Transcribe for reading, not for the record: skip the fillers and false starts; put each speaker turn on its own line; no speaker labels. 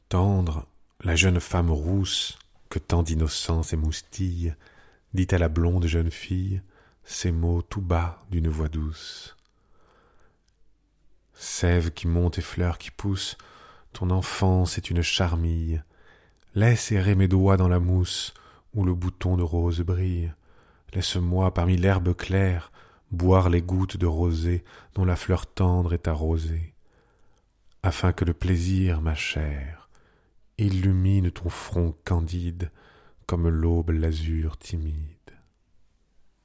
Tendre, la jeune femme rousse, que tant d'innocence émoustille, dit à la blonde jeune fille ces mots tout bas d'une voix douce. Sève qui monte et fleur qui pousse, ton enfance est une charmille. Laisse errer mes doigts dans la mousse où le bouton de rose brille. Laisse-moi parmi l'herbe claire boire les gouttes de rosée dont la fleur tendre est arrosée, afin que le plaisir, ma chère, illumine ton front candide comme l'aube l'azur timide.